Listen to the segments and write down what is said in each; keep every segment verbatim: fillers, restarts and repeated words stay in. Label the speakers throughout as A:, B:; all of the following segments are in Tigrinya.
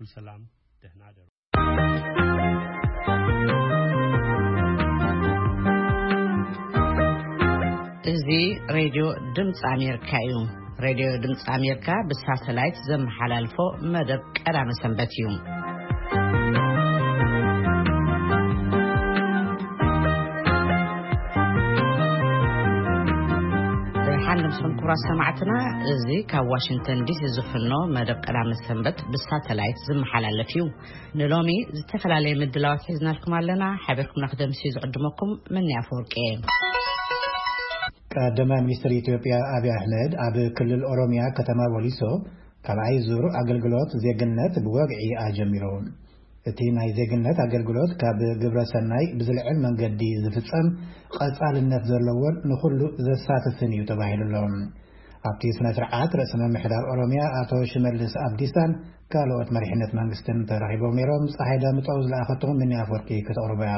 A: كل سلام دهنا دارو
B: إزي راديو دمت أمريكا يوم راديو دمت أمريكا بساتلايت زم حلال فوق مدب كلام سنبت يوم حنمسون كرا سمعتنا إزي كواشنطن دي سي زفلنا مدب كلام السنبت بساتلايت زم حلال فيو نلومي زتفلالي مدلاوات حزنا لكم علينا حبيركم نخدم سيز قدمكم من يافورك ايه
C: قدما منستر ኢትዮጵያ አብይ አህመድ አብ ክልል ኦሮሚያ ከተማ ወሊሶ ከላይ ዙር አገልግሎት ዜግነት በወግዒ አጀሚሮም እቲ ናይ ዜግነት አገልግሎት ካብ ግብረሰናይ ብዝልዕል መንገዲ ዝፍጸም ቀጻልነት ዘለዎን ንኹሉ ዘሳተፍን እዩ ተባሂሉሎም ኣብቲ ስነ ስርዓት ርእሰ መምሕዳር ኦሮሚያ አቶ ሽመልስ አብዲሳን ካልኦት መሪሕነት መንግስትን ተራኺቦም ነይሮም ፀሐይዳ ምጣው ዝለኣኸቶም ምን ያፈርቂ ከተቅርበያ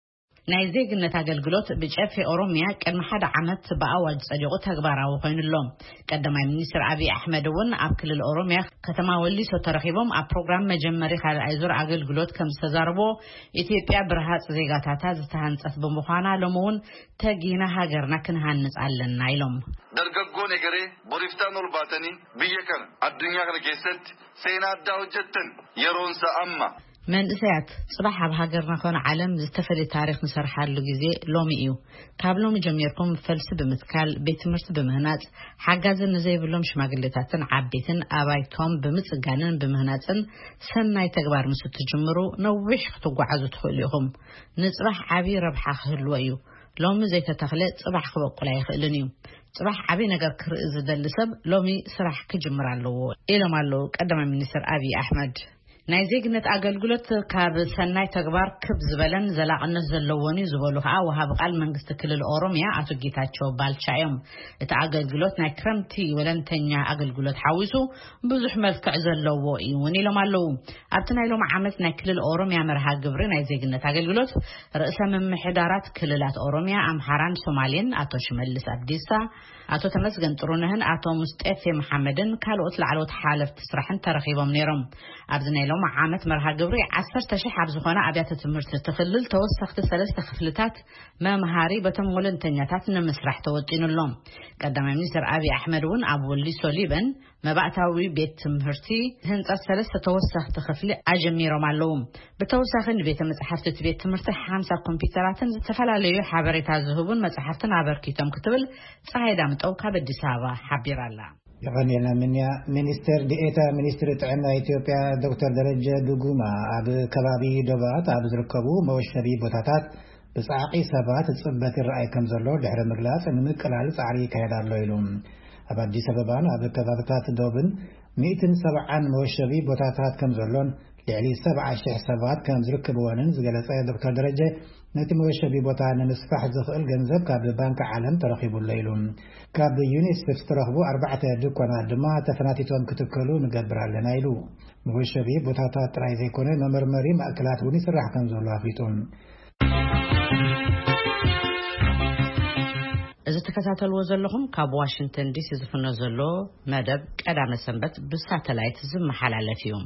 B: ናይ ዜግነት አገልግሎት ብጨፌ ኦሮሚያ ቀድሚ ሓደ ዓመት በአዋጅ ጸዲቁ ተግባራዊ ኮይኑሎም ቀዳማይ ሚኒስትር አብይ አህመድ ወን ኣብ ክልል ኦሮሚያ ከተማ ወሊሶ ተረኺቦም ኣብ ፕሮግራም መጀመሪ ካልኣይ ዙር አገልግሎት ከም ዝተዛረቦ ኢትዮጵያ ብርሃጽ ዜጋታታ ዝተሃንጸት ብምዃና ለሞውን ተጊና ሃገርና ክንሃንጽ ኣለና ኢሎም
D: ደርገጎ ነገሬ ቦሪፍታን ኦልባተኒ ብየከን አዱኛ ከነ ኬሰት ሴና ዳውጀተን የሮንሳ አማ
B: من إسات صباح بهاجرنا كون عالم زتفرد تاريخ مسرحال لجزء لوميو قبلهم جميعكم فلسفة بمثقال بيت مرتب بمهنات حجز النزاي بلهم شماغلتاتن عبيتن أبايتهم بمثقالن بمهناتن سنة تجبر مسوت الجمرو نوش خطوة عزوت خليهم نصبح عبي ربح خلويو لوم زي تتخلت صباح خبق ولا يخلنيو صباح عبي نجار كرز دلسب لومي سرح كجمر على إلى مالو قدم المنستر أبي أحمد ናይ ዜግነት አገልግሎት ካብ ሰናይ ተግባር ክብ ዝበለን ዘላቅነት ዘለዎን ዝበሉ ከዓ ወሃብ ቃል መንግስት ክልል ኦሮሚያ አቶ ጌታቸው ባልቻዮም እቲ አገልግሎት ናይ ክረምቲ ወለንተኛ አገልግሎት ሓዊሱ ብዙሕ መልክዕ ዘለዎ እዩ ኢሎም ኣለው ኣብቲ ናይ ሎም ዓመት ናይ ክልል ኦሮሚያ መርሃ ግብሪ ናይ ዜግነት አገልግሎት ርእሰ መምሕዳራት ክልላት ኦሮሚያ አምሓራን ሶማሌን አቶ ሽመልስ አብዲሳ አቶ ተመስገን ጥሩነህን አቶ ሙስጠፌ መሐመድን ካልኦት ለዓሎት ሓለፍቲ ስራሕን ተረኺቦም ነይሮም ኣብዚ ናይ ሎም عامت مرها جبري عشر تشح عبز خنا أبيات تمرت تخلل توسخت ثلاث خفلتات ما مهاري بتمولن تنياتات نمسرح توجين اللهم قدم المنستر أبي أحمد ون أبو اللي سوليبن ما بعتاوي بيت تمرتي هنت ثلاث توسخت خفل أجمي رمالهم بتوسخن بيت مسحفت بيت تمرت خمسة كمبيوترات تفعل عليه حبرت هذهبون مسحفتنا عبركيتهم كتبل صعيدة متوقع بالدسابة حبير الله
C: يغنينا منيا منستر ديتا منستر تعنا إثيوبيا دكتور درجة دوغوما أب كبابي دوبات أب زركبو موشري بوتاتات بسعقي سبات تصبت الرأي كم زلو دحر مغلاف نمك العلس عري كهدار لويلوم أب دي سببان أب كبابتات دوبن مئتين سبعان موشري بوتاتات كم زلون يعني سبعة شح سبات كم زركبوانن زغلت دكتور درجة نتي موشري بوتان نسفح زخل جنزب كاب بنك عالم ترخيب الليلون كاب يونيسف ترخبو أربعة دكونا دما تفناتيتهم كتكلو نقدر لنا يلو موشري بوتاتات راي زيكونه ممرمري مأكلات وني سرح كنزولو فيتون
B: إذا تكتاتلو زلهم كاب واشنطن دي سي زفنا زلو مدب قدام سنبت بساتلايت زم حلال فيهم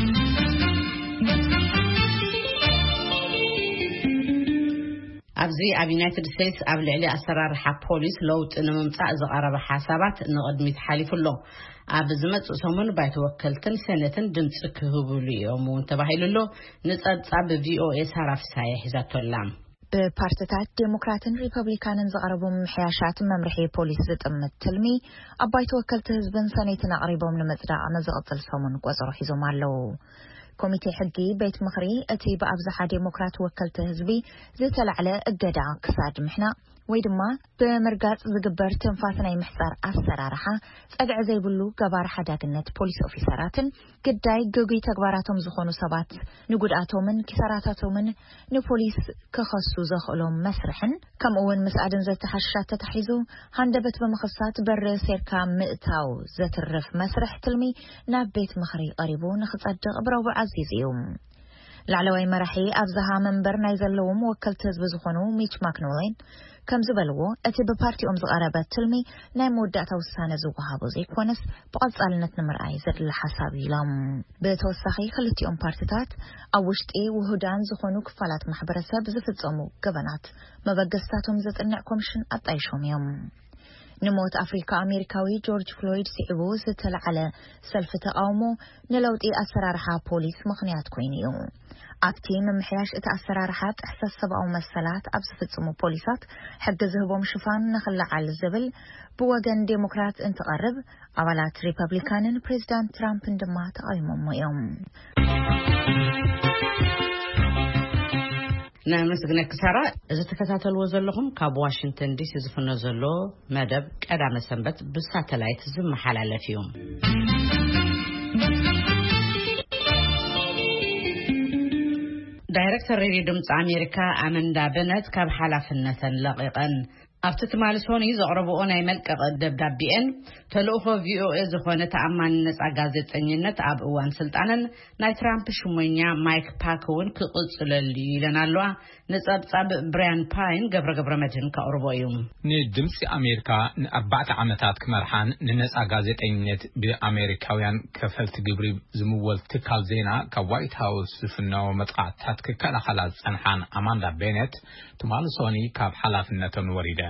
B: أبزي أبي يونايتد ستيتس قبل عليه أسرار حق بوليس لوت إنه ممتع زقرب حسابات نقدم يتحالف له أبزمت سومن بيتوكلتن سنة دنت كهبولي يوم وانتبه له نصد صعب في أو إس هرف سايح ذات اللام
E: ببارتات ديمقراطن ريبابليكانن زقربهم حياشات ممرحي بوليس زتمت تلمي أبا يتوكلت هزبن سنيتنا قريبهم لمزرع نزقطل سومن قوزرو حيزو مالو كوميتي حقي بيت مخري أتي بأبزح ديمقراط وكلت هزبي زتل على الجدع كساد محنا ويدما بمرقات زقبر تنفاسنا يمحصر السرارحة سأقع زي بلو قبار حداقنة بوليس أوفيسراتن قداي قوقي تقباراتهم زخونو سبات نقود آتومن كساراتاتومن نبوليس كخصو زخولهم مسرحن كم أول مساعدن زي تحشات تتحيزو هاندبت بمخصات بر سيركا مئتاو زترف مسرح تلمي ناب بيت مخري قريبو نخص أدق براو عزيزيوم ላዕለዋይ መራሒ ኣብዛሃ መንበር ናይ ዘለዎም ወከልቲ ህዝቢ ዝኾኑ ሚች ማክኖሌን ከም ዝበልዎ እቲ ብፓርቲኦም ዝቐረበ ትልሚ ናይ መወዳእታ ውሳነ ዝወሃቦ ዘይኮነስ ብቐጻልነት ንምርኣይ ዘድሊ ሓሳብ ኢሎም ብተወሳኺ ክልቲኦም ፓርቲታት ኣብ ውሽጢ ውሁዳን ዝኾኑ ክፋላት ማሕበረሰብ ዝፍጸሙ ገበናት መበገስታቶም ዘጥንዕ ኮሚሽን ኣጣይሾም እዮም ንሞት ኣፍሪካ ኣሜሪካዊ ጆርጅ ፍሎይድ ሲዕቡ ዝተለዓለ ሰልፊ ተቃውሞ ንለውጢ ኣሰራርሓ ፖሊስ ምኽንያት ኮይኑ እዩ ኣብቲ ምምሕያሽ እቲ ኣሰራርሓ ጥሕሰት ሰብኣዊ መሰላት ኣብ ዝፍጽሙ ፖሊሳት ሕጊ ዝህቦም ሽፋን ንኽለዓል ዝብል ብወገን ዴሞክራት እንትቐርብ ኣባላት ሪፐብሊካንን ፕሬዚዳንት ትራምፕን ድማ ተቃዊሞም እዮም
B: نمسكنا كسرة إذا تكتاتلوا زلهم كاب واشنطن دي سي زفنا زلو مدب قدام سنبت بالساتلايت زم حلال فيهم دايركتور راديو دمص أمريكا أمندا بنت كاب حلفنة لقيقا أفتت مالسوني زعربوا أنا يملك دبدبين تلوفو في أو إز خونة تأمن الناس أجازت أنينت أب وان سلطانا ناي ترامب شومينيا مايك باكون كقص للي لنالوا نسأب سب بريان باين قبر قبر متن كأوروبيوم
A: ندمس أمريكا أربعة عامات كمرحان الناس أجازت أنينت بأمريكاويان كفلت جبري زمول تكال زينا كوايت هاوس في النوم متقاطعت ككلا خلاص أنحان أماندا بينت تمالسوني كاب حلفنة وريدا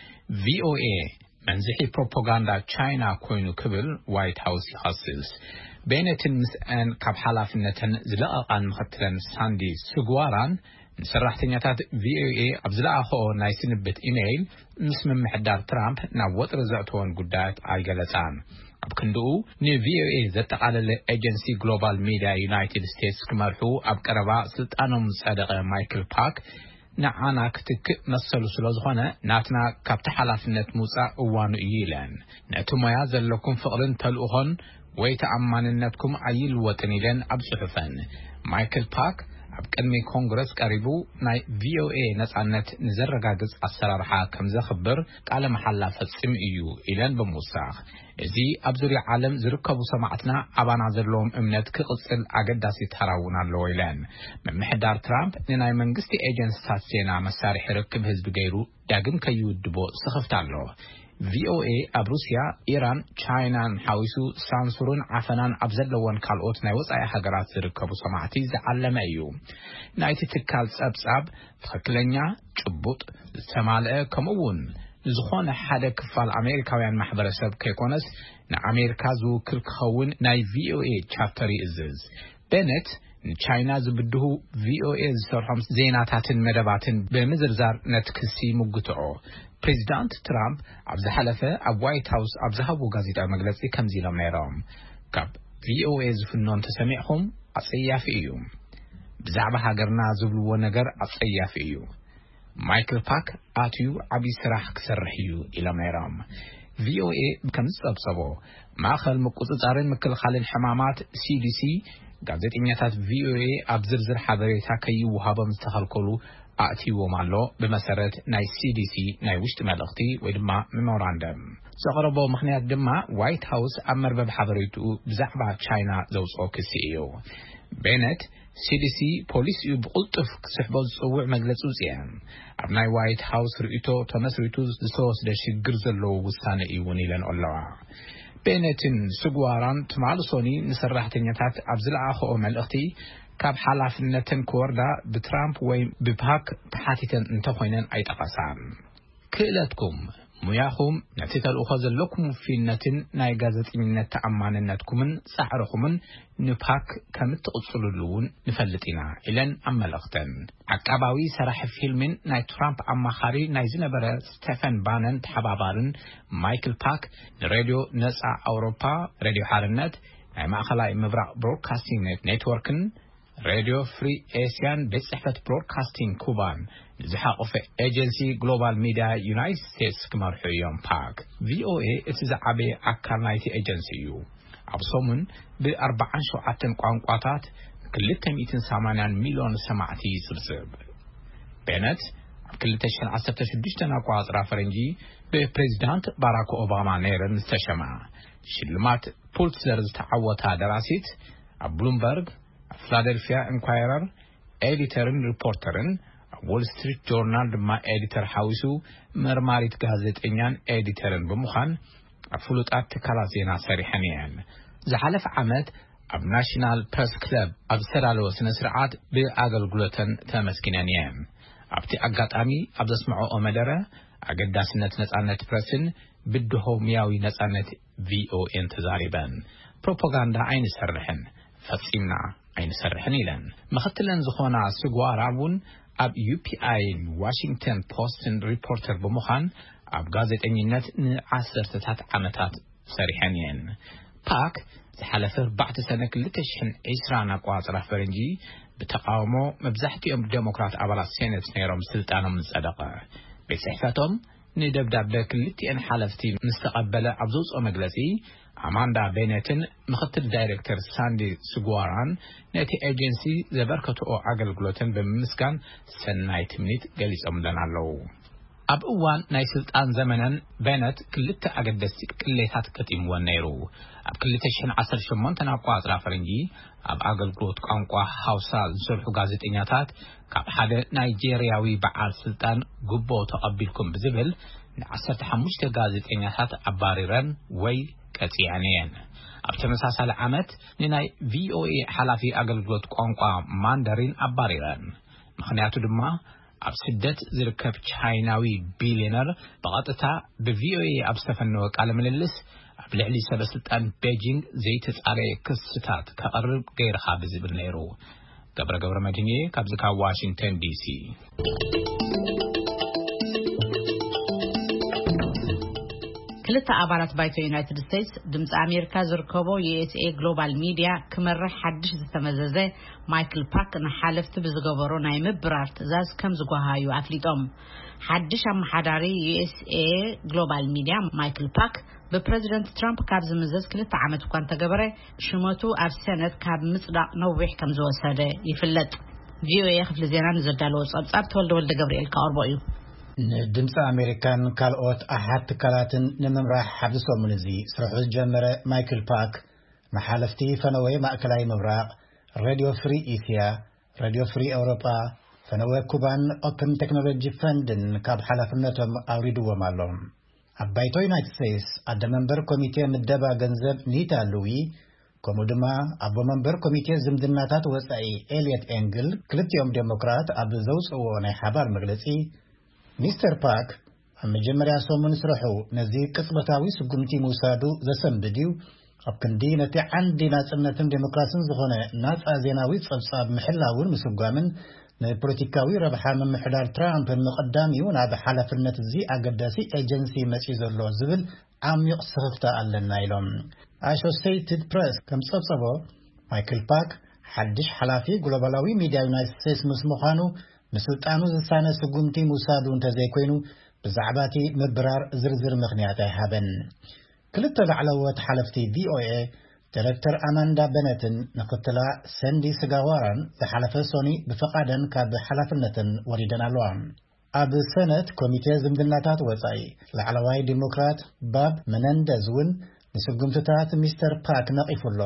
A: V O A منزحي بروباغندا تشاينا كوينو كبل وايت هاوس يخصص بينتن مسأن كاب حلافنتن زلقان مختلن ساندي سوغواران سرحتنياتات V O A أبزلقاخو نايسنبت إيميل مسم محدار ترامب ناوت رزعتون قدات عيقلتان أبكندو ني V O A زتقال ايجنسي جلوبال ميديا يونايتد ستيتس كمرحو أبقربا سلطانهم صادق مايكل باك نعانا كتك مسلو سلوزخوانا ناتنا كابت حلافنت موسى اوانو ايلان ناتو ميا زلكم فقرن تلوهن ويتعماننتكم عيل وطنيلان ابصحفن مايكل باك أبقدمي كونغرس قريبو ناي V O A نسعنت نزرقاقز السرارحا كمزا خبر قال محلا فتصم ايو إلان بموساخ ازي أبزري عالم زركبو سماعتنا عبانا زرلوم امنت كقصل عقداسي تراونا اللويلان من محدار ترامب نناي منغستي ايجنس تاتسينا مسارح ركب هزب غيرو داقم كيود دبو سخفتالو V O A أب روسيا إيران تشاينا حاويسو سانسورون عفنان أبزلوان كالوت نايوز أي حقرات زركبو سماعتي زعلم أيو نايتي تكال سابساب تخكلنيا جبوت سمالة كمون زخون حدا كفال أمريكاويان محبر سب كيكونس نا أمريكا زو كلكخون ناي V O A تشابتري إزز بنت تشاينا زبدهو V O A زسرحم زيناتاتن مدباتن بمزرزار نتكسي مقطعو بريزيدنت ترامب أبز حلفة أب وايت هاوس أبزهبو غازيتا مجلسي كمزيلا ميرام كاب V O A زفنون تسمعهم أصياف إيوم بزعبها هاجرنا زبلو ونجر أصياف إيوم مايكل باك آتيو عبي سراح كسرحيو إلى ميرام V O A بكمز أبصبو ماخل مقوطتارين مكل خالين حمامات C D C ጋዜጠኛታት V O A أبزرزر حبريتا كيو وهابا مستخل كلو أعتيو مالو بمسارات ناي C D C ناي وشت ملغتي ويدما ميموراندم زغربو مخنيات دما وايت هاوس أمر ببحبريتو بزعبا تشاينا زوز أوك سي إيو بينت C D C بوليس يبقلطف كسحبو زصوع مجلسو زيان أبناي وايت هاوس رئيتو تمس رئيتو زسوس داشي قرزلو وستانة إيواني لن أولوا بينتن سقواران تمالسوني نسرحتنياتات أبزل آخو ملغتي كاب حلافنتن كوردا بترامب وي بباك بحاتيتن انتخوينن أي تقاسان كيلاتكم مياخم نتيت الأخذ لكم في النتن ناي غازت من تأمان النتكمن سعركمن نباك كمت أصلولون نفلتنا إلن أما لغتن عقاباوي سرح فيلم ناي ترامب أما خاري ناي زنبرا ستيفن بانن تحبابارن مايكل باك راديو نسع أوروبا راديو حارنت ناي مأخلا مبرع برودكاستينج نتوركن راديو فري آسيان بصحفة برودكاستينج كوبان زحاق في ايجنسي جلوبال ميديا يونايتد ستيتس كمرحيون باك V O A اتزعبي عكار نايتي ايجنسي يو عبصومن بأربعان شوعاتن قوانقواتات كلتا ميتن سامانان مليون سماعتي سرسب بينت كلتا شن عصبتا شدشتن اقواز رافرنجي ببريزيدنت باراك اوباما نيرن استشمع شلمات بولتزرز تعوتا دراسيت بلومبرغ فلادلفيا انكوايرر ኤዲተርን ሪፖርተርን ዎል ስትሪት ጆርናል ድማ ኤዲተር ሓዊሱ መርማሪት ጋዜጠኛን ኤዲተርን ብምዃን ፍሉጣት ትካላት ዜና ሰሪሐን እየን ዝሓለፈ ዓመት ኣብ ናሽናል ፕሬስ ክለብ ኣብ ዝተዳለወ ስነ ስርዓት ብኣገልግሎተን ተመስኪነን እየን ኣብቲ ኣጋጣሚ ኣብ ዘስምዖ መደረ ኣገዳስነት ነጻነት ፕሬስን ብድሆምያዊ ነጻነት ቪኦኤን ተዛሪበን ፕሮፓጋንዳ ኣይንሰርሕን ፈጺምና ኣይንሰርሕን ኢለን ምኽትለን ዝኾና ስጓራ እውን ኣብ ዩፒአይ ዋሽንግተን ፖስትን ሪፖርተር ብምዃን ኣብ ጋዜጠኝነት ንዓሰርተታት ዓመታት ሰሪሐን እየን ፓክ ዝሓለፈ ኣርባዕተ ሰነ ክልተ ሽሕን ዒስራን ኣቆፃፅራ ፈረንጂ ብተቃውሞ መብዛሕትኦም ዴሞክራት ኣባላት ሴኔት ነይሮም ስልጣኖም ዝጸደቐ ቤት ጽሕፈቶም ንደብዳቤ ክልቲአን ሓለፍቲ ምስ ተቐበለ ኣብ ዘውፅኦ መግለጺ ኣማንዳ ቤነትን ምክትል ዳይሬክተር ሳንዲ ስጓራን ነቲ ኤጀንሲ ዘበርከትኦ ኣገልግሎትን ብምስጋን ሰናይ ትምኒት ገሊጾምለን ኣለዉ ኣብ እዋን ናይ ስልጣን ዘመነን ቤነት ክልተ ኣገደስቲ ቅሌታት ከቲምወን ነይሩ ኣብ ክልተ ሽሕን ዓሰርተ ሸሞንተ ኣቆፃፅራ ፈረንጂ ኣብ ኣገልግሎት ቋንቋ ሃውሳ ዝሰርሑ ጋዜጠኛታት ካብ ሓደ ናይጄርያዊ በዓል ስልጣን ጉቦ ተቐቢልኩም ብዝብል ንዓሰርተ ሓሙሽተ ጋዜጠኛታት ኣባሪረን ወይ ቀፂዐን እየን ኣብ ተመሳሳሊ ዓመት ንናይ ቪኦኤ ሓላፊ ኣገልግሎት ቋንቋ ማንዳሪን ኣባሪረን ምክንያቱ ድማ ኣብ ስደት ዝርከብ ቻይናዊ ቢሊዮነር በቐጥታ ብቪኦኤ ኣብ ዝተፈነወ ቃለ ምልልስ ኣብ ልዕሊ ሰበስልጣን ቤጂንግ ዘይተጻረየ ክስታት ከቕርብ ገይርኻ ብዝብል ነይሩ ገብረ ገብረ መድህን ካብዚ ካብ ዋሽንግተን ዲሲ
B: ክልተ አባላት ባይቶ ዩናይትድ ስቴትስ ድምጽ አሜሪካ ዝርከቦ ዩኤስኤ ግሎባል ሚዲያ ክመርሕ ሓድሽ ዝተመዘዘ ማይክል ፓክ ንሓለፍቲ ብዝገበሮ ናይ ምብራር ትእዛዝ ከም ዝጓሃዩ አፍሊጦም ሓድሽ አመሓዳሪ ዩኤስኤ ግሎባል ሚዲያ ማይክል ፓክ በፕሬዝዳንት ትራምፕ ካብ ዝምዘዝ ክልተ ዓመት እንኳን ተገበረ ሽመቱ ኣብ ሰነት ካብ ምጽዳቅ ነዊሕ ከም ዝወሰደ ይፍለጥ ቪኦኤ ክፍለ ዜና ንዘዳለዎ ጸብጻብ ተወልደ ወልደ ገብርኤል ካርቦዩ
C: ድምጽ አሜሪካን ካልኦት አሓት ካላትን ንምምራሕ ሓድሶም ንዚ ስርሑ ጀመረ ማይክል ፓክ መሓለፍቲ ፈነወይ ማእከላይ ምብራቅ ሬዲዮ ፍሪ ኢሲያ ሬዲዮ ፍሪ ኤውሮፓ ፈነወይ ኩባን ኦፕን ቴክኖሎጂ ፈንድን ካብ ሓላፍነቶም አውሪድዎም ኣሎም ኣብ ባይቶ ዩናይትድ ስቴትስ ኣደ መንበር ኮሚቴ ምደባ ገንዘብ ኒታ ሉዊ ከምኡ ድማ ኣቦ መንበር ኮሚቴ ዝምድናታት ወጻኢ ኤልየት ኤንግል ክልቲኦም ዴሞክራት ኣብ ዘውፅዎ ናይ ሓባር መግለጺ ሚስተር ፓክ መጀመሪያ ሰሙን ስርሑ ነዚ ቅጽበታዊ ስጉምቲ ሙሳዱ ዘሰንብድዩ ኣብ ክንዲ ነቲ ዓንዲ ናጽነትን ዴሞክራሲን ዝኾነ ናጻ ዜናዊ ጸብጻብ ምሕላውን ምስጓምን ንፖለቲካዊ ረብሓ ምምሕዳር ትራምፕን መቐዳሚኡ ናብ ሓላፍነት እዚ ኣገዳሲ ኤጀንሲ መጺ ዘሎ ዝብል ዓሚቕ ስኽፍታ ኣለና ኢሎም ኣሶሲየትድ ፕሬስ ከም ጸብጸቦ ማይክል ፓክ ሓድሽ ሓላፊ ግሎባላዊ ሚድያ ዩናይትድ ስቴትስ ምስ ምዃኑ ምስልጣኑ ዝሳነ ስጉምቲ ሙሳዱ እንተዘይኮይኑ ብዛዕባቲ ምብራር ዝርዝር ምኽንያት ኣይሃበን ክልተ ላዕለዎት ሓለፍቲ ቪኦኤ ዲሬክተር ኣማንዳ ቤነትን ንክትላ ሰንዲ ስጋዋራን ዝሓለፈ ሶኒ ብፈቃደን ካብ ሓላፍነትን ወሪደን ኣለዋ ኣብ ሰነት ኮሚቴ ዝምድናታት ወጻኢ ላዕለዋይ ዲሞክራት ባብ መነንደዝ እውን ንስጉምትታት ሚስተር ፓክ ነቂፉሎ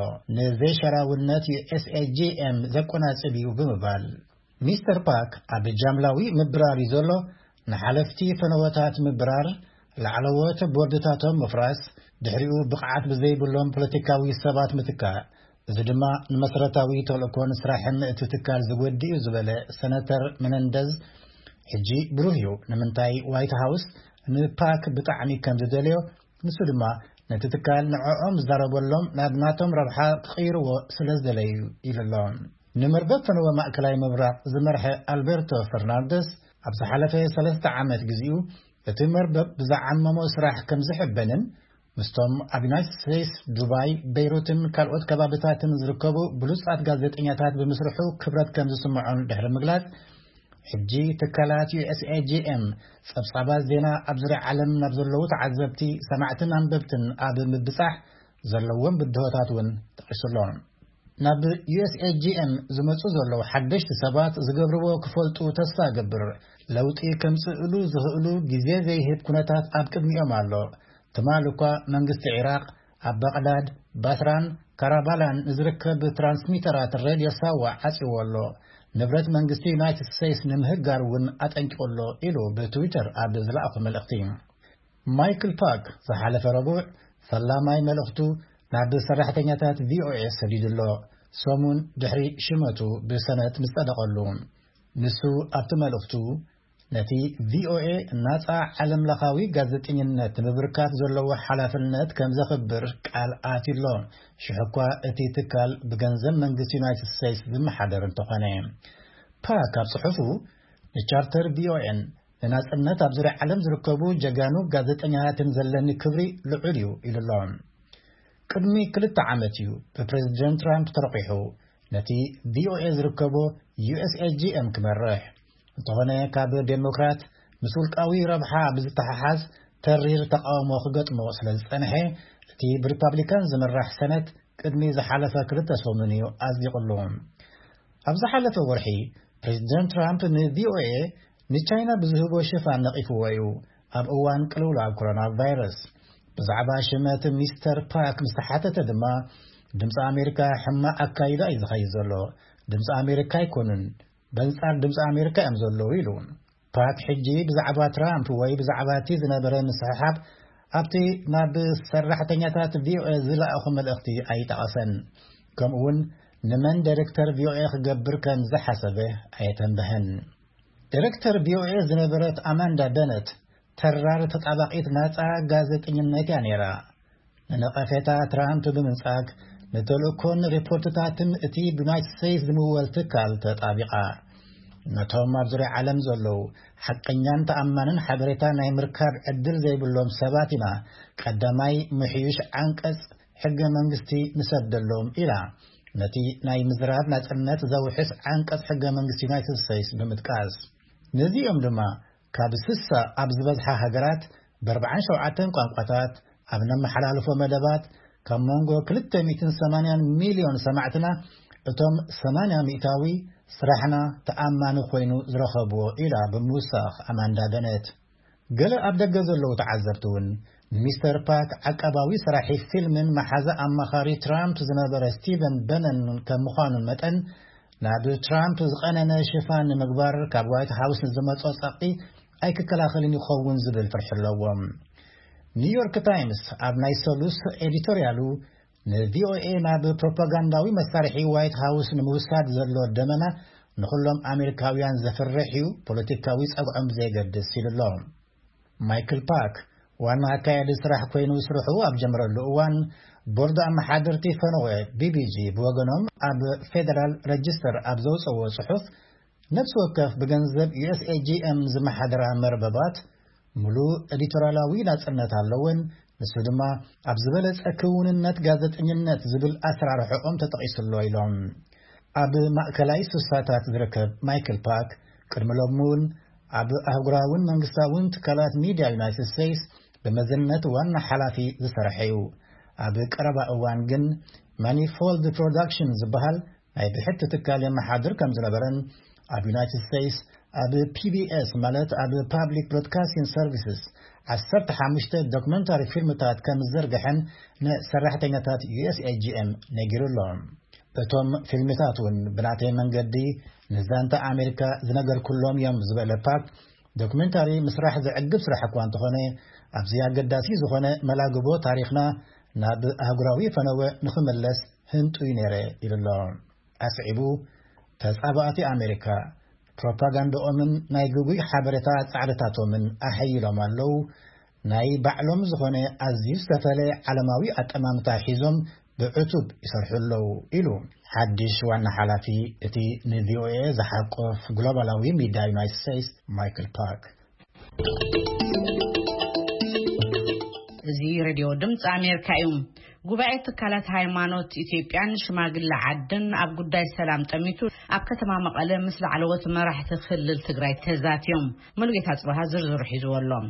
C: ንዘይሸራውነት ዩኤስኤጂኤም ዘቆናጽብ እዩ ብምባል ሚስተር ፓክ ኣብ ጃምላዊ ምብራር ዘሎ ንሓለፍቲ ፈነወታት ምብራር ላዕለዎት ቦርድታቶም ምፍራስ ድሕሪኡ ብቕዓት ብዘይብሎም ፖለቲካዊ ሰባት ምትካእ እዚ ድማ ንመሰረታዊ ተልእኮን ስራሕን እቲ ትካል ዝጎድኡ ዝበለ ሰነተር መነንደዝ ሕጂ ብሩህ እዩ ንምንታይ ዋይት ሃውስ ንፓክ ብጣዕሚ ከም ዝደልዮ ንሱ ድማ ነቲ ትካል ንዕኦም ዝዛረበሎም ናብ ናቶም ረብሓ ክቕይርዎ ስለ ዝደለዩ ኢሎም ንመርበብ ፈነወ ማእከላይ ምብራቅ ዝመርሐ አልቤርቶ ፈርናንደስ ኣብ ዝሓለፈ ሰለስተ ዓመት ግዚኡ እቲ መርበብ ብዛዓመሞ ስራሕ ከም ዝሕበንን ምስቶም ኣብ ዩናይትድ ስቴትስ ዱባይ ቤይሩትን ካልኦት ከባቢታትን ዝርከቡ ብሉጻት ጋዜጠኛታት ብምስርሑ ክብረት ከም ዝስምዖን ድሕሪ ምግላጽ ሕጂ ትካላት ዩኤስኤጂኤም ጸብጻባት ዜና ኣብ ዙርያ ዓለም ናብ ዘለዉ ተዓዘብቲ ሰማዕትን አንበብትን ኣብ ምብጻሕ ዘለዎም ብድሆታት እውን ተቂሱሎም ናብ ዩኤስኤጂኤም ዝመጹ ዘለዉ ሓደሽቲ ሰባት ዝገብርዎ ክፈልጡ ተስፋ ገብር ለውጢ ከምጽእሉ ዝኽእሉ ግዜ ዘይህብ ኩነታት ኣብ ቅድሚኦም ኣሎ ትማል እኳ መንግስቲ ኢራቅ ኣብ ባግዳድ ባስራን ካራባላን ዝርከብ ትራንስሚተራት ሬድዮ ሳዋ ዓጽወሎ ንብረት መንግስቲ ዩናይትድ ስቴትስ ንምህጋር ውን አጠንቅቆሎ ኢሉ በትዊተር አብ ዝለኣኹ መልእኽቲ ማይክል ፓክ ዝሓለፈ ረቡዕ ሰላማይ መልእኽቱ ናብ ሰራሕተኛታት ቪኦኤ ሰዲድሎ ሰሙን ድሕሪ ሽመቱ ብሰነት ምስጠደቐሉ ንሱ ኣብቲ መልእኽቱ ነቲ ቪኦኤ ናፃ ዓለም ለኻዊ ጋዜጠኝነት ምብርካት ዘለዎ ሓላፍነት ከም ዘኽብር ቃል ኣቲሎ ሽሕኳ እቲ ትካል ብገንዘብ መንግስቲ ዩናይትድ ስቴትስ ዝመሓደር እንተኾነ ፓክ ኣብ ጽሑፉ ንቻርተር ቪኦኤን ንናጽነት ኣብ ዙርያ ዓለም ዝርከቡ ጀጋኑ ጋዜጠኛትን ዘለኒ ክብሪ ልዑል እዩ ኢሉሎ ቅድሚ ክልተ ዓመት እዩ ብፕሬዚደንት ትራምፕ ተረቂሑ ነቲ ቪኦኤ ዝርከቦ ዩኤስኤጂኤም ክመርሕ እንተኾነ ካብ ዴሞክራት ምስ ውልቃዊ ረብሓ ብዝተሓሓዝ ተሪር ተቃውሞ ክገጥሞ ስለ ዝጸንሐ እቲ ብሪፓብሊካን ዝምራሕ ሰነት ቅድሚ ዝሓለፈ ክልተ ሰሙን እዩ ኣጽዲቕሉ ኣብ ዝሓለፈ ወርሒ ፕሬዚደንት ትራምፕ ንቪኦኤ ንቻይና ብዝህቦ ሽፋን ነቒፍዎ እዩ ኣብ እዋን ቅልውላው ኮሮና ቫይረስ ብዛዕባ ሽመት ሚስተር ፓክ ምስ ተሓተተ ድማ ድምፂ ኣሜሪካ ሕማቕ ኣካይዳ እዩ ዝኸይድ ዘሎ ድምፂ ኣሜሪካ ኣይኮኑን በንጻር ድምፂ ኣሜሪካ እዮም ዘለዉ ኢሉ ፓክ ሕጂ ብዛዕባ ትራምፕ ወይ ብዛዕባ እቲ ዝነበረ ምስሕሓብ ኣብቲ ናብ ሰራሕተኛታት ቪኦኤ ዝለኣኹ መልእኽቲ ኣይጠቐሰን ከምኡውን ንመን ዲሬክተር ቪኦኤ ክገብር ከም ዝሓሰበ ኣይተንበህን ዲሬክተር ቪኦኤ ዝነበረት ኣማንዳ በነት ተራር ተጣባቂት ናፃ ጋዜጠኝነት እያ ነይራ ንነቐፌታ ትራምፕ ብምንጻግ ነተልእኮን ሪፖርትታትን እቲ ብዩናይትድ ስቴትስ ዝምወል ትካል ተጣቢቓ ነቶም ኣብ ዙርያ ዓለም ዘለዉ ሓቀኛን ተኣማንን ሓበሬታ ናይ ምርካብ ዕድል ዘይብሎም ሰባት ኢና ቀዳማይ ምሕዩሽ ዓንቀጽ ሕገ መንግስቲ ንሰደሎም ኢላ ነቲ ናይ ምዝራብ ናጽነት ዘውሕስ ዓንቀጽ ሕገ መንግስቲ ዩናይትድ ስቴትስ ብምጥቃስ ነዚኦም ድማ ካብ ስሳ ኣብ ዝበዝሓ ሃገራት በኣርባዓን ሸውዓተን ቋንቋታት ኣብ ነመሓላልፎ መደባት ካብ መንጎ ክልተ ሚእትን ሰማንያን ሚልዮን ሰማዕትና እቶም ሰማንያ ሚእታዊ ስራሕና ተኣማኒ ኮይኑ ዝረኸብዎ ኢላ ብምውሳኽ ኣማንዳ በነት ገለ ኣብ ደገ ዘለዉ ተዓዘብቲ እውን ሚስተር ፓክ ዓቀባዊ ስራሒ ፊልምን መሓዛ ኣማኻሪ ትራምፕ ዝነበረ ስቲቨን በነን ከም ምዃኑን መጠን ናብ ትራምፕ ዝቐነነ ሽፋን ንምግባር ካብ ዋይት ሃውስ ንዝመጾ ጸቕጢ ኣይክከላኸልን ይኸውን ዝብል ፍርሒ ኣለዎም ኒውዮርክ ታይምስ ኣብ ናይ ሰሉስ ኤዲቶርያሉ ንቪኦኤ ናብ ፕሮፓጋንዳዊ መሳርሒ ዋይት ሃውስ ንምውሳድ ዘሎ ደመና ንኹሎም ኣሜሪካውያን ዘፍርሕ እዩ ፖለቲካዊ ጸግዖም ዘይገድስ ኢሉሎ ማይክል ፓክ ዋና ኣካያዲ ስራሕ ኮይኑ ስርሑ ኣብ ጀመረሉ እዋን ቦርድ ኣመሓደርቲ ፈነወ ቢቢጂ ብወገኖም ኣብ ፌደራል ሬጅስተር ኣብ ዘውፅዎ ጽሑፍ ነፍሲ ወከፍ ብገንዘብ ዩኤስኤጂኤም ዝመሓደራ መርበባት ሙሉእ ኤዲቶርያላዊ ናጽነት ኣለውን ንሱ ድማ ኣብ ዝበለጸ ክውንነት ጋዜጠኝነት ዝብል ኣሰራርሖኦም ተጠቒሱሎ ኢሎም ኣብ ማእከላይ ስሳታት ዝርከብ ማይክል ፓክ ቅድሚ ሎሚ እውን ኣብ ኣህጉራውን መንግስታውን ትካላት ሚድያ ዩናይትድ ስቴትስ በመዘነት ዋና ሓላፊ ዝሰርሐ እዩ ኣብ ቀረባ እዋን ግን ማኒፎልድ ፕሮዳክሽን ዝበሃል ናይ ብሕቲ ትካል የመሓድር ከም ዝነበረን ኣብ ዩናይትድ ስቴትስ ኣብ ፒቢኤስ ማለት ኣብ ፓብሊክ ብሮድካስቲንግ ሰርቪስስ ዓሰርተ ሓሙሽተ ዶክመንታሪ ፊልምታት ከም ዝዘርግሐን ንሰራሕተኛታት ዩኤስኤጂኤም ነጊሩሎም እቶም ፊልምታት እውን ብናተይ መንገዲ ንዛንታ ኣሜሪካ ዝነገርኩሎም እዮም ዝበለ ፓክ ዶክመንታሪ ምስራሕ ዝዕግብ ስራሕ እኳ እንተኾነ ኣብዚ ኣገዳሲ ዝኾነ መላግቦ ታሪኽና ናብ ኣህጉራዊ ፈነወ ንኽመለስ ህንጡይ ነይረ ኢሉሎ ኣስዒቡ ተጻባእቲ ኣሜሪካ ፕሮፓጋንዳኦምን ናይ ግጉይ ሓበሬታ ጻዕርታቶምን ኣሐይሎም ኣለዉ ናይ ባዕሎም ዝኾነ ኣዝዩ ዝተፈለየ ዓለማዊ ኣጠማምታ ሒዞም ብዕቱብ ይሰርሑለው ኢሉ ሓድሽ ዋና ሓላፊ እቲ ንቪኦኤ ዝሓቆፍ ግሎባላዊ ሚድያ ዩናይትድ ስቴትስ ማይክል ፓክ
B: እዚ ሬድዮ ድምፂ ኣሜሪካ እዩ ጉባኤ ትካላት ሃይማኖት ኢትዮጵያን ሽማግለ ዓድን ኣብ ጉዳይ ሰላም ጠሚቱ ኣብ ከተማ መቐለ ምስ ላዕለዎት መራሕቲ ክልል ትግራይ ተዛትዮም ሙሉጌታ ጽባህ ዝርዝር ሒዙ ኣሎ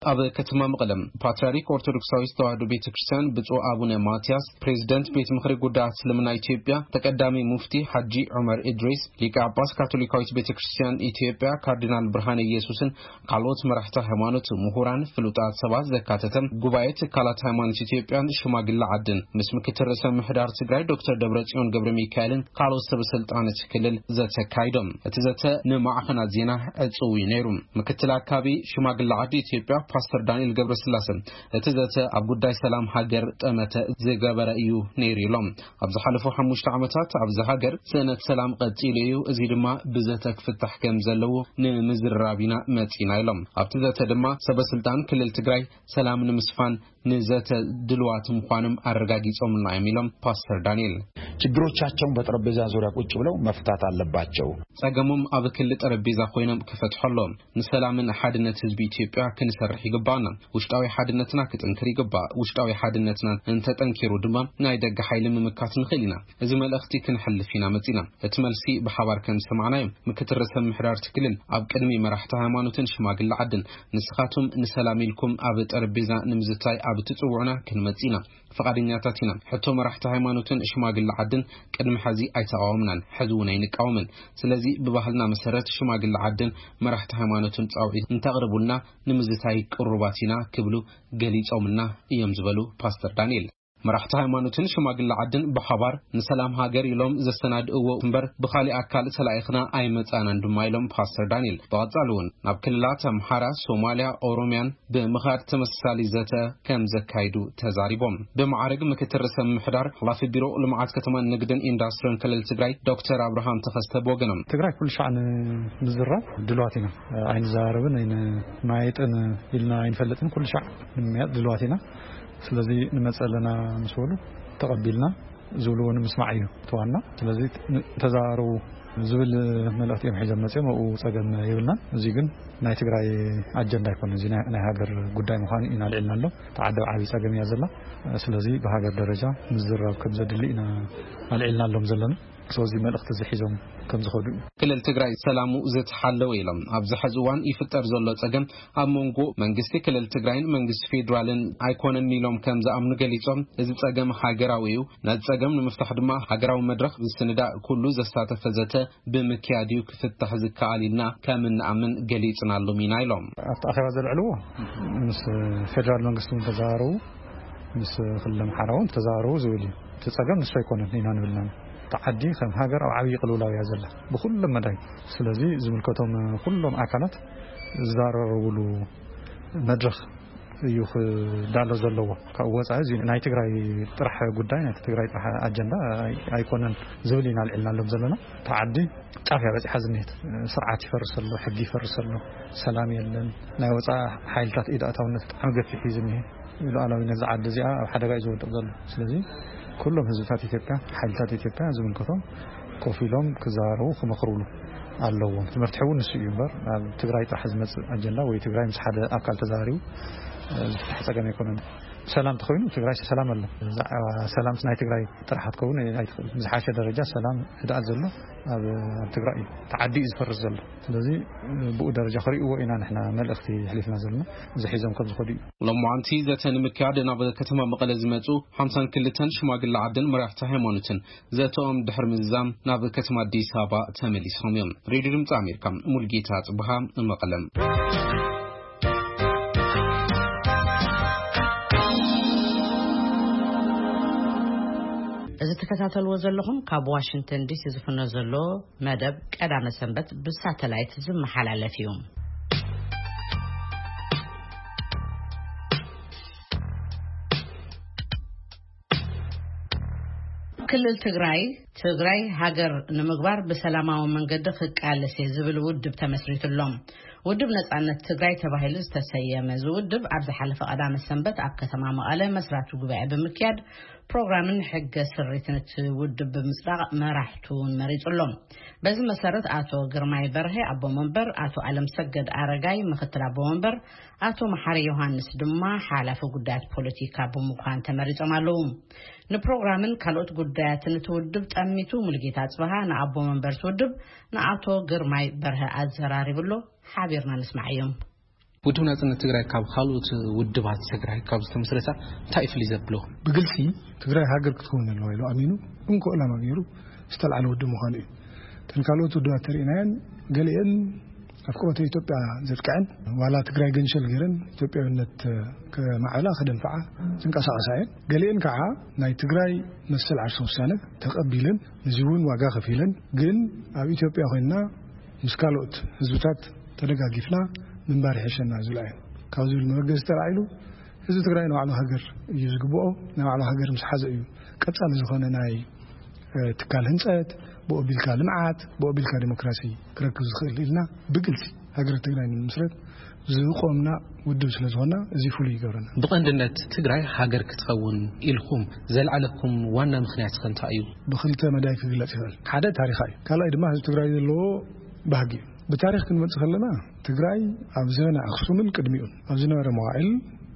F: ኣብ ከተማ መቐለም ፓትርያርክ ኦርቶዶክሳዊት ተዋህዶ ቤተክርስቲያን ብፁዕ አቡነ ማቲያስ ፕሬዝዳንት ቤት ምክሪ ጉዳያት እስልምና ኢትዮጵያ ተቀዳሚ ሙፍቲ ሐጂ ዑመር ኢድሪስ ሊቀ ጳጳስ ካቶሊካዊት ቤተክርስቲያን ኢትዮጵያ ካርዲናል ብርሃነ ኢየሱስን ካልኦት መራሕቲ ሃይማኖት ምሁራን ፍሉጣት ሰባት ዘካተተም ጉባኤ ትካላት ሃይማኖት ኢትዮጵያን ሽማግለ ዓድን ምስ ምክትል ርእሰ ምሕዳር ትግራይ ዶክተር ደብረጽዮን ገብረ ሚካኤልን ካልኦት ሰበስልጣናት ክልል ዘተካይዶም እቲ ዘተ ንማዕኸናት ዜና ዕጽው ነይሩ ምክትል አካባቢ ሽማግለ ዓዲ ኢትዮጵያ ፓስተር ዳንኤል ገብረስላሴ እቲ ዘተ ኣብ ጉዳይ ሰላም ሃገር ጠመተ ዝገበረ እዩ ነይሩ ኢሎም ኣብ ዝሓለፉ ሓሙሽተ ዓመታት ኣብ ዝሃገር ስእነት ሰላም ቀፂሉ እዩ እዚ ድማ ብዘተ ክፍታሕ ከም ዘለዎ ንምዝራቢና መፂና ኢሎም ኣብቲ ዘተ ድማ ሰበስልጣን ክልል ትግራይ ሰላም ንምስፋን ንዘተ ድልዋት ምዃንም አረጋጊጾምና የሚሎም ፓስተር ዳንኤል
G: ችግሮቻቸውን በጠረጴዛ ዙሪያ ቁጭ ብለው መፍታት አለባቸው
F: ጸገሙም ኣብ ክልል ጠረጴዛ ኮይኖም ክፈትሖሎም ንሰላምን ሓድነት ህዝቢ ኢትዮጵያ ክንሰርሕ ይግባና ውሽጣዊ ሓድነትና ክጥንክር ይግባ ውሽጣዊ ሓድነትና እንተጠንኪሩ ድማ ናይ ደገ ኃይል ምምካት ንኽእልና እዚ መልእኽቲ ክንሐልፊና መጺና እቲ መልሲ ብሓባር ከም ሰማዕናዮም ምክትል ርእሰ ምሕዳር ትክልል ኣብ ቅድሚ መራሕቲ ሃይማኖትን ሽማግለ ዓድን ንስኻቱም ንሰላም ኢልኩም ኣብ ጠረጴዛ ንምዝታይ ኣብ ትጽውዑና ክንመጺና ፈቃደኛታት ኢና ሕቶ መራሕቲ ሃይማኖትን ሽማግለ ዓድን ቅድሚ ሕዚ ኣይተቃወምናን ሕዚ እውን ኣይንቃወምን ስለዚ ብባህልና መሰረት ሽማግለ ዓድን መራሕቲ ሃይማኖትን ጻውዒት እንተቅርቡልና ንምዝታይ ቅርባቲና ክብሉ ገሊጾምና እዮም ዝበሉ ፓስተር ዳንኤል መራሕቲ ሃይማኖትን ሽማግለ ዓድን በሓባር ንሰላም ሃገር ኢሎም ዘሰናድእዎ እምበር ብኻሊ አካል ሰላኢኽና ኣይመጻናን ድማ ኢሎም ፓስተር ዳንኤል በቀጻሉን ናብ ክልላት አምሓራ ሶማሊያ ኦሮሚያን ብምኻድ ተመሳሳሊ ዘተ ከም ዘካይዱ ተዛሪቦም በማዕረግ ምክትል ርእሰ ምሕዳር ኃላፊ ቢሮ ልምዓት ከተማን ንግድን ኢንዱስትሪን ክልል ትግራይ ዶክተር አብርሃም ተኸስተ ቦገነም
H: ትግራይ ኩሉ ሻዕን ምዝራብ ድልዋቲና አይን ዛረብን አይን ማይጥን ኢልና አይንፈልጥን ኩሉ ሻዕ ንምያጥ ድልዋቲና ስለዚህ ንመጸለና መስወሉ ተቀቢልና ዝብሉን መስማዕ እዩ ተዋና ስለዚህ ተዛሩ ዝብል መልእክት እዮም ሒዘም መጽኦም او ጸገም ይብልና እዚ ግን ናይ ትግራይ አጀንዳ ይኮን እዚ ናይ ሃገር ጉዳይ ምዃኑ ኢና ልዕልና ኣሎ ተዓደው ዓቢ ጸገም ያዘላ ስለዚህ በሃገር ደረጃ ምዝራብ ከም ዘድሊ ኢና አልዕልና ኣለም ዘለና ስለዚህ መልእክት ዝሒዞም ከም ዝኸዱ
F: ክልል ትግራይ ሰላሙ ዝተሓለወ ኢሎም ኣብ ዝሕዝዋን ይፍጠር ዘሎ ጸገም ኣብ መንጎ መንግስቲ ክልል ትግራይን መንግስቲ ፌደራልን ኣይኮነን ኢሎም ከም ዝኣምኑ ገሊጾም እዚ ጸገም ሃገራዊ እዩ ነዚ ጸገም ንምፍታሕ ድማ ሃገራዊ መድረኽ ዝስንዳእ ኩሉ ዘሳተፈ ዘተ ብምክያድዩ ክፍታሕ ዝከኣል ኢልና ከም ንኣምን ገሊጽና ኣሎም ኢና ኢሎም
H: ኣብቲ ኣኼባ ዘልዕልዎ ምስ ፌደራል መንግስቲ ተዛረቡ ምስ ክልል ኣምሓራውን ተዛረቡ ዝብል እዩ እቲ ጸገም ንሱ ኣይኮነን ኢና ንብልና تعدي خم هاجر أو عبي قلولا يا زلة بكل مداي سلزي زملكتهم كلهم أكلات زار ولو مدرخ يخ دالو زلوا كأوز عايزين ناي تجري طرح قداي ناي تجري طرح أجندة أيكونن زولينا العلنا لهم زلنا تعدي تعرف بس حزنيت سرعة فرس الله حدي فرس الله سلام يلن ناي وصا حيلتات إذا أتونا عم في حزنيه يلو أنا من زعل دزيا أو حدا جاي زود تفضل سلزي كلهم هزفات إثيوبيا حالتات إثيوبيا زمن كثم كوفيلهم كزارو خمخرولو اللهم تمرتحون السيء بر تجري تحزمت أجنة ويتجري مش حدا أكل تزاريو حتى كم يكون سلام تخوينه تجري سلام الله سلام سناي تجري طرحت كون مش حاشة درجة سلام هذا أزله تجري تعدي إزفر الزل الذي بو درجة خري وإنا نحنا مال أختي حلفنا زلنا زحيزهم قبض خدي
F: لما عنتي ذاتن مكادنا بكتما مقالة زمتو حمسان كلتن شماقل العدن مريحتها هيمونتن ذاتهم دحر مزام ناب كتما دي سابا تملي ساميوم ريدو دمت أميركم ملقيتات بها المقلم
B: إذا تكتاتلوا زلهم كاب واشنطن دي سي زفنا زلو مدب قدامه سنبت بالساتلايت زم حلال فيهم كلل تግራይ ትግራይ ሃገር ንምግባር በሰላማዊ መንገድ ክቃለስ ዝብል ውድብ ተመስሪትሎም ውድብ ነጻነት ትግራይ ተባሂሉ ዝተሰየመ ውድብ ኣብ ዝሓለፈ ቀዳመ ሰንበት ኣብ ከተማ መቐለ መስራቱ ጉባኤ ብምክያድ ፕሮግራምን ሕገ ስሪትን ውድብ ብምጽራቅ መራሕቱን መሪጽሎም በዚ መሰረት አቶ ግርማይ በርሄ አቦ መንበር አቶ አለም ሰገድ አረጋይ ምክትል አቦ መንበር አቶ መሐሪ ዮሐንስ ድማ ሓላፊ ጉዳያት ፖለቲካ ብምዃን ተመሪጾም ኣለው ንፕሮግራምን ካልኦት ጉዳያትን ትውድብ ጠሚቱ ሙልጌታ ጽባሃ ንአቦ መንበር ትውድብ ንአቶ ግርማይ በርሄ አዘራሪብሎ ሓቢርና ንስማዕ እዮም
F: ውድብ ናጽነት ትግራይ ካብ ካልኦት ውድባት ትግራይ ካብ ዝተመስረታ እንታይ ፍልይ ዘብሎ
I: ብግልፂ ትግራይ ሃገር ክትከውን ኣለዋ ኢሉ ኣሚኑ እንኮ ዕላማ ገይሩ ዝተልዓለ ውድብ ምዃኑ እዩ ተንካልኦት ውድባት ተሪእናየን ገሊአን ኣፍቆተ ኢትዮጵያ ዘጥቅዐን ዋላ ትግራይ ገንሸል ገይረን ኢትዮጵያዊነት ከማዕላ ከደንፈዓ ዝንቀሳቐሳየን ገሊአን ከዓ ናይ ትግራይ መሰል ዓርሰ ውሳነ ተቐቢለን ንዚውን ዋጋ ከፊለን ግን ኣብ ኢትዮጵያ ኮይና ምስ ካልኦት ህዝብታት ተደጋጊፍና ምንባር ሕሸና ዝላየን ካብዚ መገዝ ተራኢሉ ህዝቢ ትግራይ ንባዕሉ ሃገር እዩ ዝግብኦ ንባዕሉ ሃገር ምስ ሓዘ እዩ ቀጻሊ ዝኾነ ናይ ትካል ህንፀት ብኦቢልካ ልምዓት ብኦቢልካ ዲሞክራሲ ክረክብ ዝኽእል ኢልና ብግልፂ ሃገር ትግራይ ንምስረት ዝቆምና ውድብ ስለ ዝኾና እዚ ፍሉይ ይገብረና
F: ብቐንድነት ትግራይ ሃገር ክትኸውን ኢልኩም ዘለዓለኩም ዋና ምክንያት እንታይ እዩ
I: ብክልተ መዳይ ክግለጽ ይኽእል ሓደ ታሪኻዊ ካልኣይ ድማ ህዝቢ ትግራይ ዘለዎ ባህጊ بتاريخ كنمت خلنا تجري أبزنا أخصومن قدميون أبزنا رمائل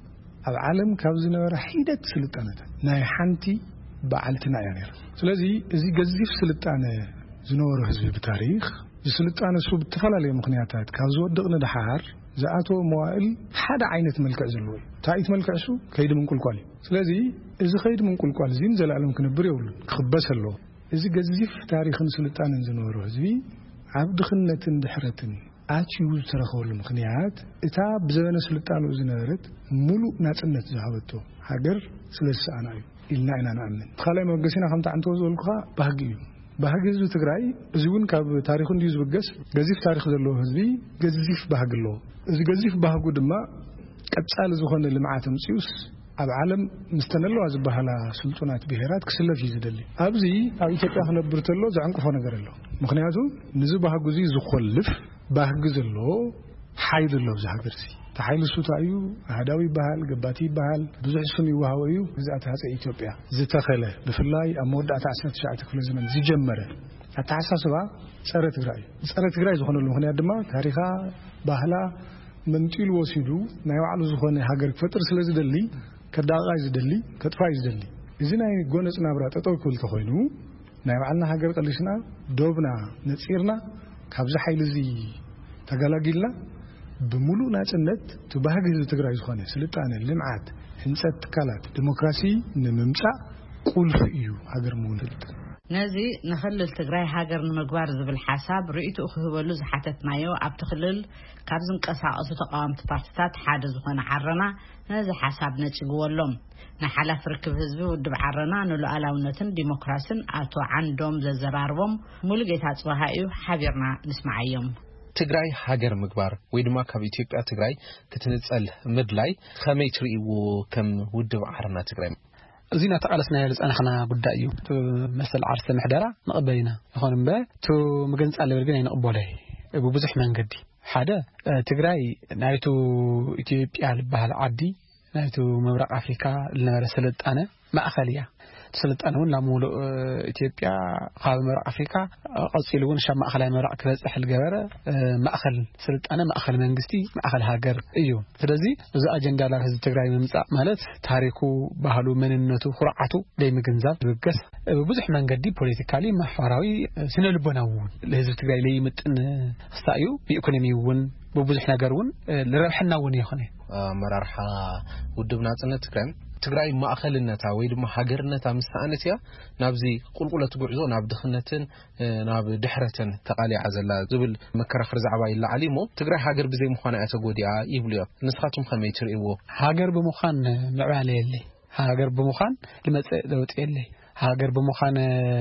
I: العالم كابزنا رحيدة سلطانة ناي حنتي بعلتنا يعني سلازي إذا جزيف سلطانة زنور هذي بتاريخ السلطانة شو بتفعل عليه مقنعات كابزو دقنا دحار زعاتو موائل حدا عينة ملك أزلوي تعيت ملك شو كيد من كل قالي سلازي إذا كيد من كل قال زين زل العالم كنبريول خبص الله إذا جزيف تاريخ سلطانة زنور هذي عبد خنة دحرتن أشيوز ترخول المخنيات إتاب بزمن سلطان وزنارت ملو ناتنت زهابته هاجر سلسة أنا إلنا إنا نأمن خلي ما بقسينا خمسة عن توزع القها بهجي بهجي زو تقرأي زون كاب تاريخ ديز بقس جزيف تاريخ ذلوا هذبي جزيف بهج الله إذا جزيف بهجود ما كتسأل زخون اللي معاتم سيوس العالم مستنلو عزبها على سلطنات بهرات كسلة في زدلي أبزي أو إتبع خنا برتلو زعنك فانا قرلو مخنياتو نزبها جزي زخلف بهجز الله حيد الله زهجرسي تحيل الصوت أيو هداوي بهال جباتي بهال بزح سمي وهاويو زات هذا إثيوبيا زتخله بفلاي أمود أتعسنت شعت كل زمن زي جمرة أتعسس بقى صارت غراي صارت غراي زخون المخنيات دما تاريخها بهلا من تيل وسيدو نايوعلو زخون هاجر فترة سلزة دلي كداغا يزدلي كطفا يزدلي إذن أي جونس نبرة تطوكل تخوينو نايوعلنا هاجر قليشنا دوبنا نتصيرنا كابز حيل زي تجلاجيلنا بملو ناتنت تبهج تجرا يزخونه سلطانة لمعات هنسات كلات ديمقراطي نممسا كل فيو هاجر مونت
B: نزي نخلل تجراي هاجر نمجبار زبل حساب رئيته أخوه حتتنا يو أبتخلل كابزن قصا أصو تقام تبارتات حادث وخنا عرنا نزي حساب نتشجوا لهم نحلا فركب حزب ودب عرنا نلو ألاونتن ديمقراطين أتو عندهم ززرارهم ملقيتات وهايو حبيرنا نسمع يوم
F: تجراي هاجر مجبار ويدما كاب إثيوبيا تجراي كتنسأل مدلاي خميتري وكم ودب عرنا تجراي
J: زينة تقالسنا يلس أنا خنا بدأيو تو مثل عرس محدرة نقبلنا يخون بقى تو مجنس على برجنا نقبله أبو بزح من قدي حدا تجراي نايتو إثيوبيا بهالعادي نايتو مبرق أفريقيا اللي رسلت أنا ما أخليها سلط أنا ولا مول إثيوبيا قام مبرق أفريقيا أصيلون شام ما أخلي مبرق كذا أحل جبارة ما أخل سلط أنا ما أخل من قستي ما أخل هاجر أيوه فلذي إذا أجندة على هذا التجربة من مسا مالت تاريخه بهالو من النتو خرعته دايما جنزاب بقص بزح من قدي بوليتيكالي ما حراوي سنة لبناون لهذا التجربة لي متن استأيو بإقناميون ببزح نجارون لربحنا وني خني
F: مرارحة ودبنا سنة كم تجري ما أخلنا تعويد ما حجرنا تامستأنتيا نبزي قل قلت بعزو نبض خنتن نبض دحرتن تقالي عزلا زبل مكر خرز عباي اللي عليمو تجري حجر بزي مخانة أتجودي يبليا نسختهم خميتر إيوه
J: حجر بمخان معالي اللي حجر بمخان لما لو تقلي حجر بمخان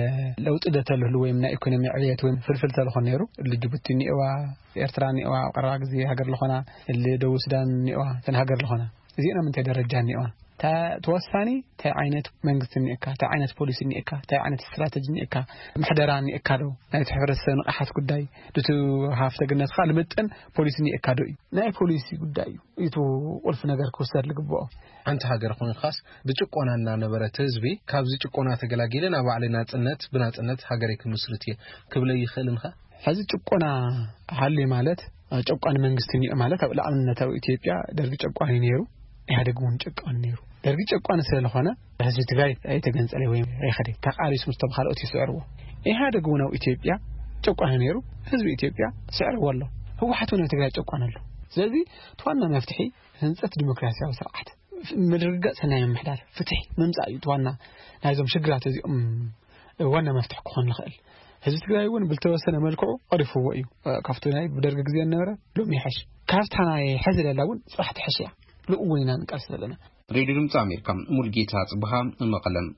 J: لو تقدر له ويمنا إقنامي عليات ويم فلفل تلخنيرو اللي جبتني إيوا إرتراني إيوا قراق زي حجر لخنا اللي دو سودان إيوا تن حجر لخنا زينا من تدرجاني إيوا تا توساني تا عينت منقسم نيكا تا عينت بوليس نيكا تا عينت استراتيجي نيكا محدران نيكا دو ناي تحفرس نقحات قداي دتو هافته جنات خال متن بوليس نيكا دو ناي بوليس قداي يتو ولف ነገር ኮስተር ልግቦ
F: አንተ ሀገር ሆነ خاص በጭቆናና ነበረት ህዝቢ ካብዚ ጭቆና ተገላግለን አባልና ጽነት ብናጽነት ሀገር ይክምስርት ክብለ ይخلንኻ ሐዚ ጭቆና ሐሊ ማለት ጭቆና መንግስት ኒ ማለት ለአምነታው ኢትዮጵያ ደርግ ጭቆና ነይሩ ያደጉን ጭቆና ነይሩ ደርግ ጭቆና ስለሆነ ህዝብ ትግራይ አይተገንጸለ ወይ አይኸዲ ተቃሪስ ሙስተብኻልኦት ይስዕርዎ ያደጉ ነው ኢትዮጵያ ጭቆና ነይሩ ህዝብ ኢትዮጵያ ስዕር ወሎ هو حتى نتجرى تقانلو
J: ስለዚህ ተዋና መፍትሒ ህንጸት ዲሞክራሲያዊ ስርዓት ምድርገጽ ሰናይ ምሕዳር ፍትሒ መምጻእ እዩ ተዋና ናይዞም ሽግራት እዚኦም ዋና መፍትሒ ክኾን ይኽእል ህዝቢ ትግራይ እውን ብልተወሰነ መልክዑ ቀሪፍዎ እዩ ካብቱ ናይ ብደርግ ግዜ ነበረ ሎሚ ይሐሽ ካብታ ናይ ሕዚ ለላውን ጽራሕ ትሕሽያ ልኡውን ኢና ንቀርስ ዘለና
F: ሬዲዮ ድምፂ አሜሪካ ሙልጌታ ጽብሃ መቀለም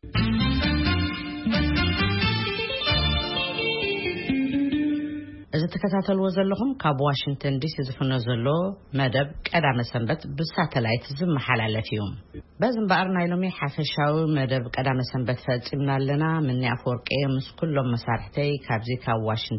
B: እዚ ተከታተልዎ ዘለኹም ካብ ዋሽንግተን ዲሲ ዝፍኖ ዘሎ መደብ ቀዳመ ሰንበት ብሳተላይት ዝመሓላለፍ እዩ በዝምባር ናይ ሎሚ ሓፈሻዊ መደብ ቀዳመ ሰንበት ፈጽምና ኣለና ምን ያፈርቀ ምስ ኩሎም መሳርሕተይ ካብዚ ካብ ዋሽንግተን